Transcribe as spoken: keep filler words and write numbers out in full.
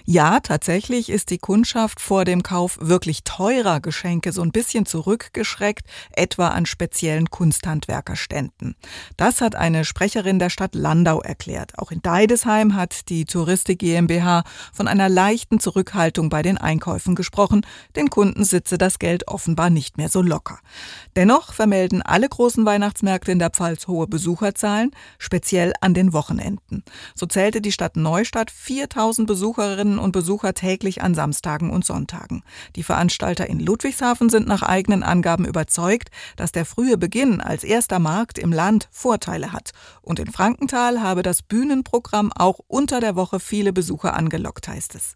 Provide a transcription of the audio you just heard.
Ja, tatsächlich ist die Kundschaft vor dem Kauf wirklich teurer Geschenke so ein bisschen zurückgeschreckt, etwa an speziellen Kunsthandwerkerständen. Das hat eine Sprecherin der Stadt Landau erklärt. Auch in Deidesheim hat die Touristik GmbH von einer leichten Zurückhaltung bei den Einkäufen gesprochen. Den Kunden sitze das Geld offenbar nicht mehr so locker. Dennoch vermelden alle großen Weihnachtsmärkte in der Pfalz hohe Besucherzahlen, speziell an den Wochenenden. So zählte die Stadt Neustadt viertausend Besucherinnen und Besucher täglich an Samstagen und Sonntagen. Die Veranstalter in Ludwigshafen sind nach eigenen Angaben überzeugt, dass der frühe Beginn als erster Markt im Land Vorteile hat. Und in Frankenthal habe das Bühnenprogramm auch unter der Woche viele Besucher angelockt, heißt es.